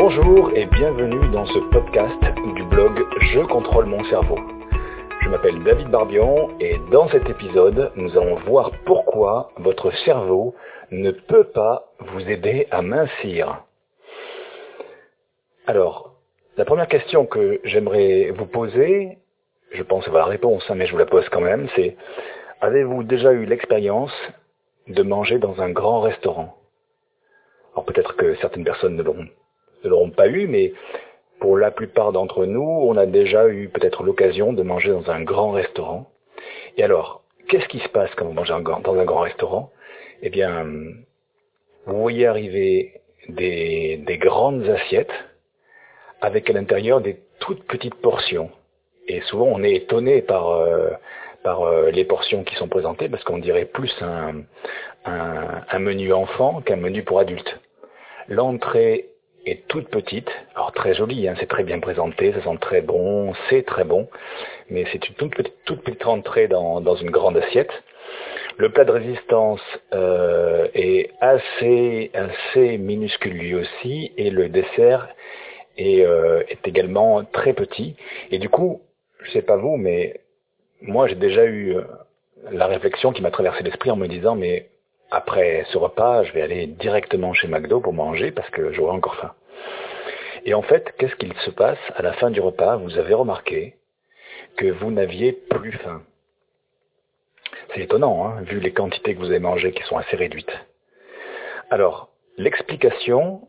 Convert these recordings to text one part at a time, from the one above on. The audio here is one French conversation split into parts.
Bonjour et bienvenue dans ce podcast du blog Je contrôle mon cerveau. Je m'appelle David Barbion et dans cet épisode, nous allons voir pourquoi votre cerveau ne peut pas vous aider à mincir. Alors, la première question que j'aimerais vous poser, je pense avoir la réponse, mais je vous la pose quand même, c'est: avez-vous déjà eu l'expérience de manger dans un grand restaurant? Alors peut-être que certaines personnes ne l'auront pas eu, mais pour la plupart d'entre nous, on a déjà eu peut-être l'occasion de manger dans un grand restaurant. Et alors, qu'est-ce qui se passe quand vous mangez dans un grand restaurant? Eh bien, vous voyez arriver des grandes assiettes avec à l'intérieur des toutes petites portions. Et souvent, on est étonné par les portions qui sont présentées, parce qu'on dirait plus un menu enfant qu'un menu pour adultes. L'entrée est toute petite, alors très jolie, c'est très bien présenté, ça sent très bon, c'est très bon, mais c'est une toute petite entrée dans une grande assiette. Le plat de résistance est assez minuscule lui aussi, et le dessert est également très petit. Et du coup, je sais pas vous, mais moi j'ai déjà eu la réflexion qui m'a traversé l'esprit en me disant: mais après ce repas, je vais aller directement chez McDo pour manger parce que j'aurai encore faim. Et en fait, qu'est-ce qu'il se passe à la fin du repas? Vous avez remarqué que vous n'aviez plus faim. C'est étonnant, vu les quantités que vous avez mangées qui sont assez réduites. Alors, l'explication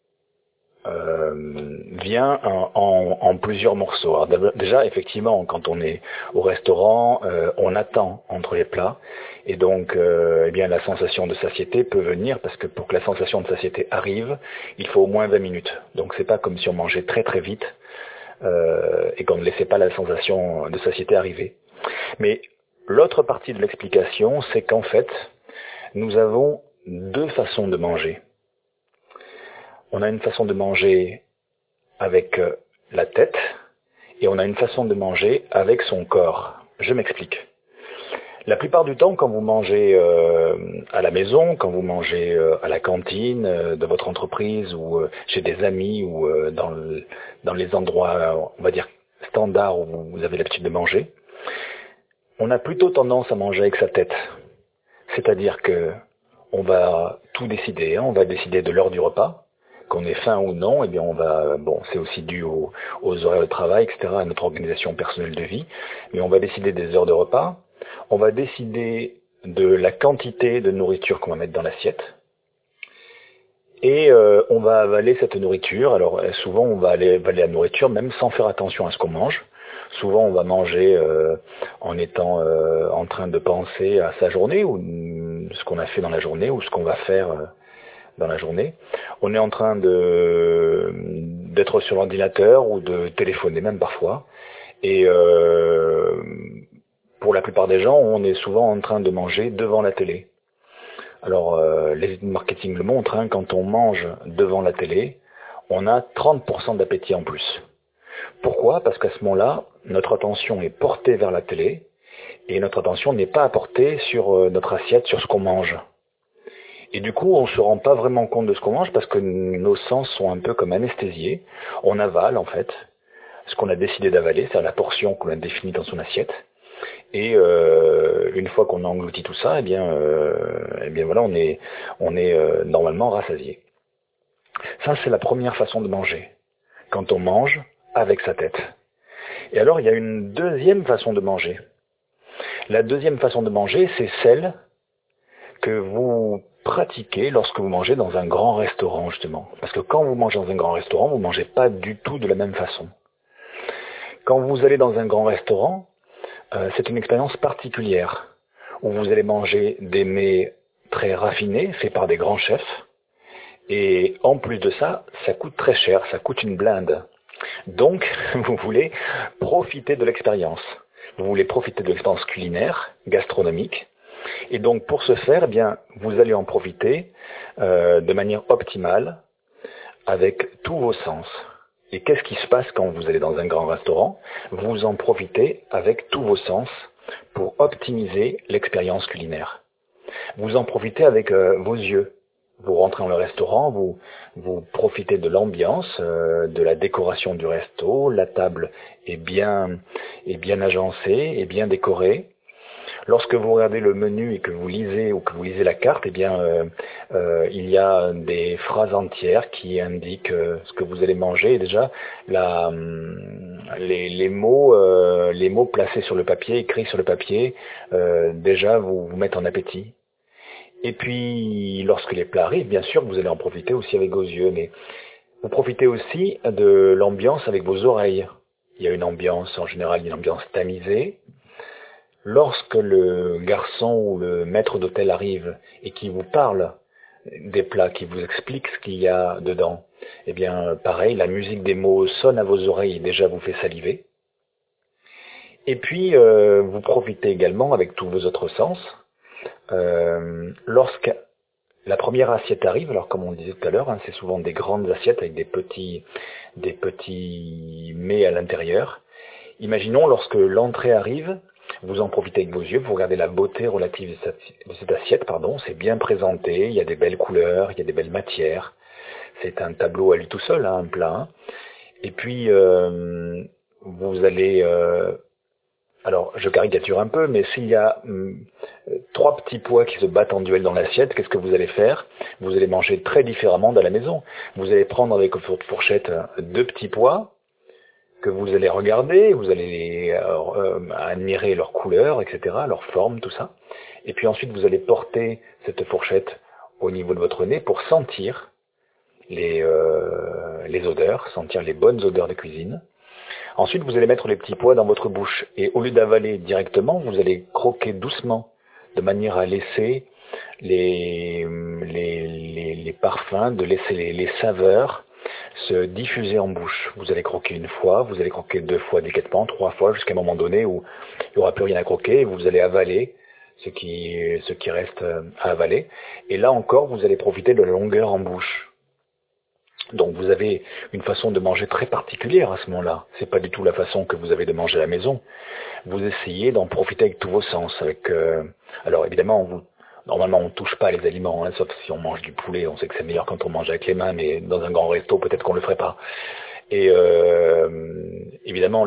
vient en plusieurs morceaux. Alors, déjà, effectivement, quand on est au restaurant, on attend entre les plats, et donc la sensation de satiété peut venir, parce que pour que la sensation de satiété arrive, il faut au moins 20 minutes. Donc c'est pas comme si on mangeait très très vite et qu'on ne laissait pas la sensation de satiété arriver. Mais l'autre partie de l'explication, c'est qu'en fait, nous avons deux façons de manger. On a une façon de manger avec la tête, et on a une façon de manger avec son corps. Je m'explique. La plupart du temps, quand vous mangez à la maison, quand vous mangez à la cantine de votre entreprise, ou chez des amis, ou dans les endroits, on va dire, standards où vous avez l'habitude de manger, on a plutôt tendance à manger avec sa tête. C'est-à-dire que on va tout décider, on va décider de l'heure du repas, qu'on ait faim ou non, c'est aussi dû aux horaires de travail, etc., à notre organisation personnelle de vie, mais on va décider des heures de repas, on va décider de la quantité de nourriture qu'on va mettre dans l'assiette, et on va avaler cette nourriture. Alors souvent on va avaler la nourriture même sans faire attention à ce qu'on mange. Souvent on va manger en étant en train de penser à sa journée, ou ce qu'on a fait dans la journée, ou ce qu'on va faire dans la journée. On est en train d'être sur l'ordinateur ou de téléphoner même parfois. Et pour la plupart des gens, on est souvent en train de manger devant la télé. Alors les études marketing le montrent, quand on mange devant la télé, on a 30% d'appétit en plus. Pourquoi? Parce qu'à ce moment-là, notre attention est portée vers la télé, et notre attention n'est pas portée sur notre assiette, sur ce qu'on mange. Et du coup, on ne se rend pas vraiment compte de ce qu'on mange, parce que nos sens sont un peu comme anesthésiés. On avale, en fait, ce qu'on a décidé d'avaler, c'est-à-dire la portion qu'on a définie dans son assiette. Et une fois qu'on a englouti tout ça, on est normalement rassasié. Ça, c'est la première façon de manger, quand on mange avec sa tête. Et alors, il y a une deuxième façon de manger. La deuxième façon de manger, c'est celle que vous pratiquez lorsque vous mangez dans un grand restaurant, justement. Parce que quand vous mangez dans un grand restaurant, vous ne mangez pas du tout de la même façon. Quand vous allez dans un grand restaurant, c'est une expérience particulière, où vous allez manger des mets très raffinés, faits par des grands chefs, et en plus de ça, ça coûte très cher, ça coûte une blinde. Donc, vous voulez profiter de l'expérience. Vous voulez profiter de l'expérience culinaire, gastronomique, et donc pour ce faire, vous allez en profiter de manière optimale avec tous vos sens. Et qu'est-ce qui se passe quand vous allez dans un grand restaurant? Vous en profitez avec tous vos sens pour optimiser l'expérience culinaire. Vous en profitez avec vos yeux. Vous rentrez dans le restaurant, vous profitez de l'ambiance, de la décoration du resto, la table est bien agencée, est bien décorée. Lorsque vous regardez le menu et que vous lisez ou que vous lisez la carte, eh bien, il y a des phrases entières qui indiquent ce que vous allez manger. Et déjà, les mots placés sur le papier, écrits sur le papier, déjà vous mettent en appétit. Et puis, lorsque les plats arrivent, bien sûr, vous allez en profiter aussi avec vos yeux, mais vous profitez aussi de l'ambiance avec vos oreilles. Il y a une ambiance, en général, une ambiance tamisée. Lorsque le garçon ou le maître d'hôtel arrive et qui vous parle des plats, qui vous explique ce qu'il y a dedans, eh bien, pareil, la musique des mots sonne à vos oreilles et déjà vous fait saliver. Et puis, vous profitez également avec tous vos autres sens. Lorsque la première assiette arrive, alors comme on le disait tout à l'heure, c'est souvent des grandes assiettes avec des petits mets à l'intérieur. Imaginons lorsque l'entrée arrive, vous en profitez avec vos yeux, vous regardez la beauté relative de cette assiette, c'est bien présenté, il y a des belles couleurs, il y a des belles matières. C'est un tableau à lui tout seul, un plat. Et puis, vous allez... alors, je caricature un peu, mais s'il y a 3 petits pois qui se battent en duel dans l'assiette, qu'est-ce que vous allez faire? Vous allez manger très différemment dans la maison. Vous allez prendre avec votre fourchette 2 petits pois, que vous allez regarder, vous allez admirer leur couleur, etc., leur forme, tout ça. Et puis ensuite, vous allez porter cette fourchette au niveau de votre nez pour sentir les odeurs, sentir les bonnes odeurs de cuisine. Ensuite, vous allez mettre les petits pois dans votre bouche et au lieu d'avaler directement, vous allez croquer doucement de manière à laisser les parfums, de laisser les saveurs se diffuser en bouche. Vous allez croquer une fois, vous allez croquer 2 fois délicatement, 3 fois jusqu'à un moment donné où il n'y aura plus rien à croquer et vous allez avaler ce qui reste à avaler. Et là encore, vous allez profiter de la longueur en bouche. Donc vous avez une façon de manger très particulière à ce moment-là. C'est pas du tout la façon que vous avez de manger à la maison. Vous essayez d'en profiter avec tous vos sens. Alors évidemment, normalement on ne touche pas les aliments, sauf si on mange du poulet. On sait que c'est meilleur quand on mange avec les mains, mais dans un grand resto, peut-être qu'on le ferait pas. Et évidemment,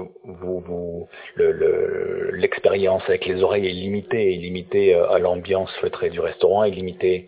l'expérience avec les oreilles est limitée à l'ambiance feutrée du restaurant, est limitée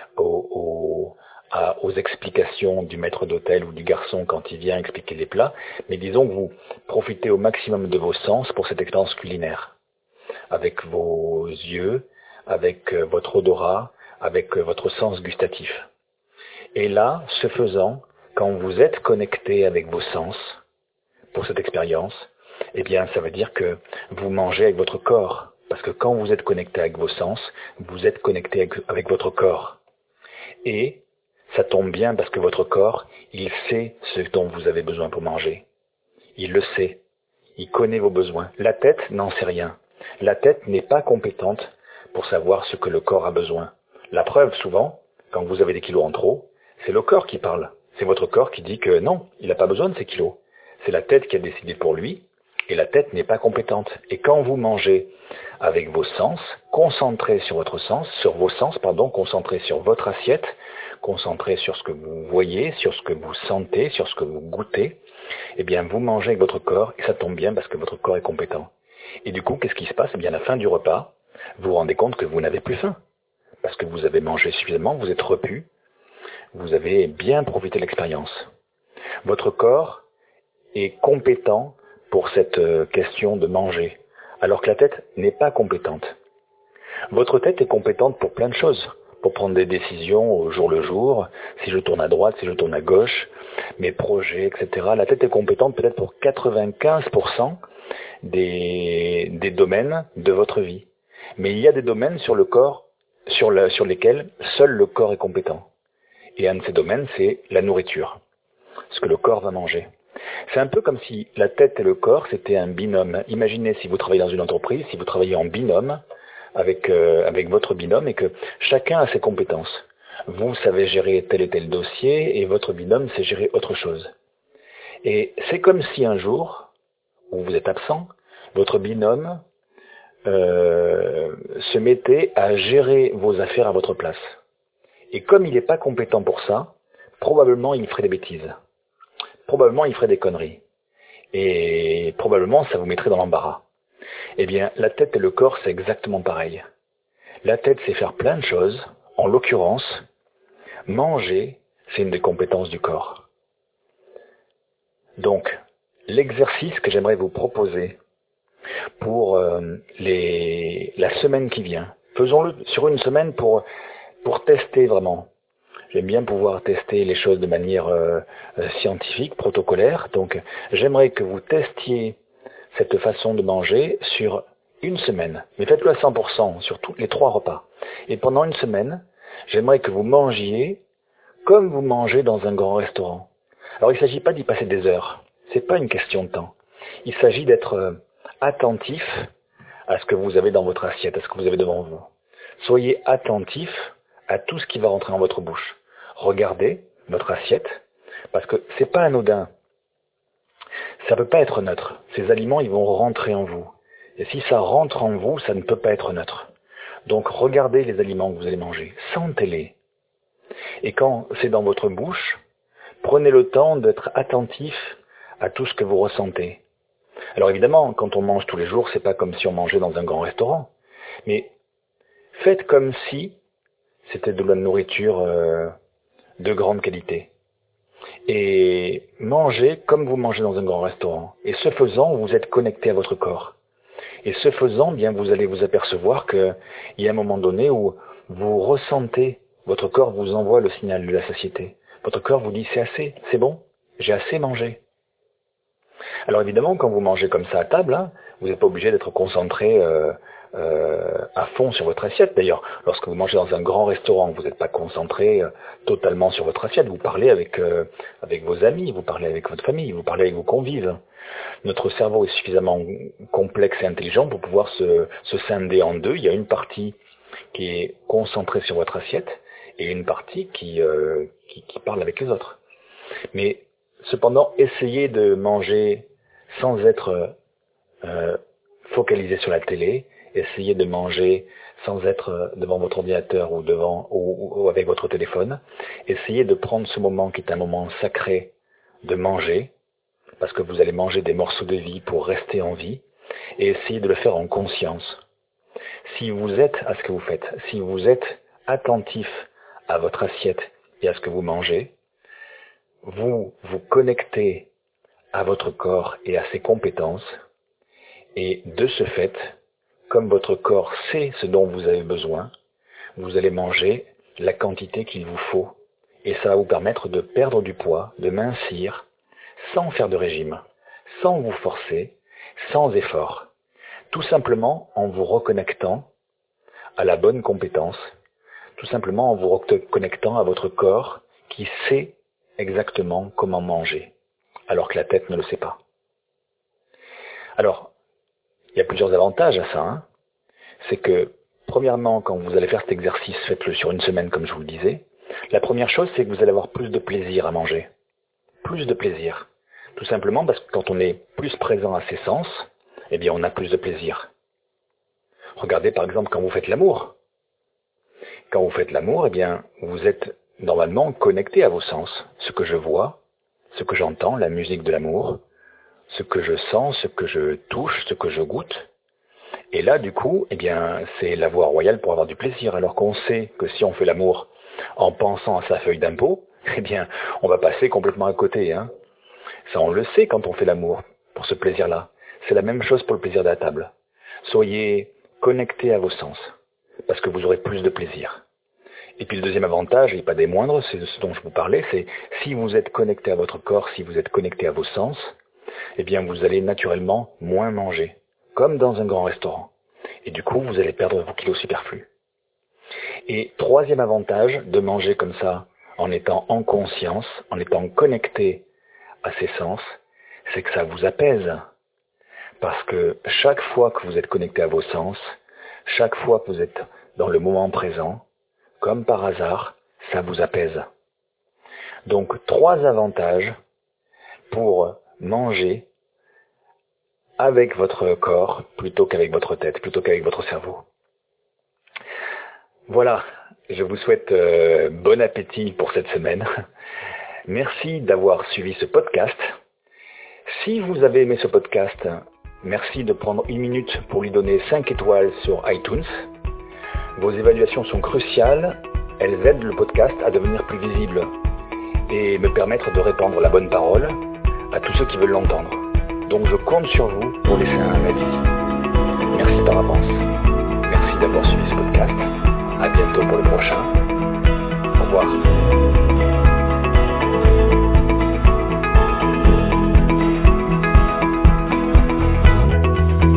aux explications du maître d'hôtel ou du garçon quand il vient expliquer les plats, mais disons que vous profitez au maximum de vos sens pour cette expérience culinaire, avec vos yeux, avec votre odorat, avec votre sens gustatif. Et là, ce faisant, quand vous êtes connecté avec vos sens pour cette expérience, eh bien, ça veut dire que vous mangez avec votre corps, parce que quand vous êtes connecté avec vos sens, vous êtes connecté avec votre corps. Et ça tombe bien parce que votre corps, il sait ce dont vous avez besoin pour manger. Il le sait. Il connaît vos besoins. La tête n'en sait rien. La tête n'est pas compétente pour savoir ce que le corps a besoin. La preuve, souvent, quand vous avez des kilos en trop, c'est le corps qui parle. C'est votre corps qui dit que non, il n'a pas besoin de ces kilos. C'est la tête qui a décidé pour lui, et la tête n'est pas compétente. Et quand vous mangez avec vos sens, concentrés sur vos sens, concentrés sur votre assiette, concentré sur ce que vous voyez, sur ce que vous sentez, sur ce que vous goûtez, eh bien vous mangez avec votre corps, et ça tombe bien parce que votre corps est compétent. Et du coup, qu'est-ce qui se passe? Eh bien à la fin du repas, vous vous rendez compte que vous n'avez plus faim, parce que vous avez mangé suffisamment, vous êtes repu, vous avez bien profité de l'expérience. Votre corps est compétent pour cette question de manger, alors que la tête n'est pas compétente. Votre tête est compétente pour plein de choses, pour prendre des décisions au jour le jour, si je tourne à droite, si je tourne à gauche, mes projets, etc. La tête est compétente peut-être pour 95% des domaines de votre vie. Mais il y a des domaines sur le corps, sur lesquels seul le corps est compétent. Et un de ces domaines, c'est la nourriture, ce que le corps va manger. C'est un peu comme si la tête et le corps, c'était un binôme. Imaginez si vous travaillez dans une entreprise, si vous travaillez en binôme, avec votre binôme et que chacun a ses compétences. Vous savez gérer tel et tel dossier et votre binôme sait gérer autre chose. Et c'est comme si un jour, où vous êtes absent, votre binôme se mettait à gérer vos affaires à votre place. Et comme il n'est pas compétent pour ça, probablement il ferait des bêtises. Probablement il ferait des conneries. Et probablement ça vous mettrait dans l'embarras. Eh bien, la tête et le corps, c'est exactement pareil. La tête, c'est faire plein de choses. En l'occurrence, manger, c'est une des compétences du corps. Donc, l'exercice que j'aimerais vous proposer pour la semaine qui vient, faisons-le sur une semaine pour tester vraiment. J'aime bien pouvoir tester les choses de manière scientifique, protocolaire. Donc, j'aimerais que vous testiez cette façon de manger sur une semaine. Mais faites-le à 100% sur tous les 3 repas. Et pendant une semaine, j'aimerais que vous mangiez comme vous mangez dans un grand restaurant. Alors, il ne s'agit pas d'y passer des heures. C'est pas une question de temps. Il s'agit d'être attentif à ce que vous avez dans votre assiette, à ce que vous avez devant vous. Soyez attentif à tout ce qui va rentrer dans votre bouche. Regardez votre assiette, parce que c'est pas anodin. Ça peut pas être neutre. Ces aliments, ils vont rentrer en vous. Et si ça rentre en vous, ça ne peut pas être neutre. Donc regardez les aliments que vous allez manger, sentez-les. Et quand c'est dans votre bouche, prenez le temps d'être attentif à tout ce que vous ressentez. Alors évidemment, quand on mange tous les jours, c'est pas comme si on mangeait dans un grand restaurant. Mais faites comme si c'était de la nourriture de grande qualité. Et mangez comme vous mangez dans un grand restaurant. Et ce faisant, vous êtes connecté à votre corps. Et ce faisant, bien, vous allez vous apercevoir qu'il y a un moment donné où vous ressentez, votre corps vous envoie le signal de la satiété. Votre corps vous dit c'est assez, c'est bon, j'ai assez mangé. Alors évidemment, quand vous mangez comme ça à table, hein, vous n'êtes pas obligé d'être concentré à fond sur votre assiette. D'ailleurs, lorsque vous mangez dans un grand restaurant, vous n'êtes pas concentré totalement sur votre assiette. Vous parlez avec vos amis, vous parlez avec votre famille, vous parlez avec vos convives. Notre cerveau est suffisamment complexe et intelligent pour pouvoir se scinder en deux. Il y a une partie qui est concentrée sur votre assiette et une partie qui parle avec les autres. Mais cependant, essayez de manger sans être focalisé sur la télé, essayez de manger sans être devant votre ordinateur ou avec votre téléphone. Essayez de prendre ce moment qui est un moment sacré de manger, parce que vous allez manger des morceaux de vie pour rester en vie, et essayez de le faire en conscience. Si vous êtes à ce que vous faites, si vous êtes attentif à votre assiette et à ce que vous mangez, vous vous connectez à votre corps et à ses compétences, et de ce fait, comme votre corps sait ce dont vous avez besoin, vous allez manger la quantité qu'il vous faut, et ça va vous permettre de perdre du poids, de mincir, sans faire de régime, sans vous forcer, sans effort, tout simplement en vous reconnectant à la bonne compétence, tout simplement en vous reconnectant à votre corps qui sait exactement comment manger, alors que la tête ne le sait pas. Alors, il y a plusieurs avantages à ça. Hein. C'est que, premièrement, quand vous allez faire cet exercice, faites-le sur une semaine comme je vous le disais. La première chose, c'est que vous allez avoir plus de plaisir à manger. Plus de plaisir. Tout simplement parce que quand on est plus présent à ses sens, eh bien on a plus de plaisir. Regardez par exemple quand vous faites l'amour. Quand vous faites l'amour, eh bien vous êtes normalement connecté à vos sens. Ce que je vois, ce que j'entends, la musique de l'amour, ce que je sens, ce que je touche, ce que je goûte. Et là, du coup, eh bien, c'est la voie royale pour avoir du plaisir. Alors qu'on sait que si on fait l'amour en pensant à sa feuille d'impôt, eh bien, on va passer complètement à côté. Hein. Ça, on le sait quand on fait l'amour, pour ce plaisir-là. C'est la même chose pour le plaisir de la table. Soyez connectés à vos sens, parce que vous aurez plus de plaisir. Et puis le deuxième avantage, et pas des moindres, c'est ce dont je vous parlais, c'est si vous êtes connecté à votre corps, si vous êtes connecté à vos sens, eh bien, vous allez naturellement moins manger, comme dans un grand restaurant. Et du coup, vous allez perdre vos kilos superflus. Et troisième avantage de manger comme ça, en étant en conscience, en étant connecté à ses sens, c'est que ça vous apaise. Parce que chaque fois que vous êtes connecté à vos sens, chaque fois que vous êtes dans le moment présent, comme par hasard, ça vous apaise. Donc, 3 avantages pour manger avec votre corps plutôt qu'avec votre tête, plutôt qu'avec votre cerveau. Voilà, Je vous souhaite bon appétit pour cette semaine. Merci d'avoir suivi ce podcast. Si vous avez aimé ce podcast, merci de prendre 1 minute pour lui donner 5 étoiles sur iTunes. Vos évaluations sont cruciales. Elles aident le podcast à devenir plus visible et me permettre de répandre la bonne parole à tous ceux qui veulent l'entendre. Donc je compte sur vous pour laisser un avis. Merci par avance. Merci d'avoir suivi ce podcast. À bientôt pour le prochain. Au revoir.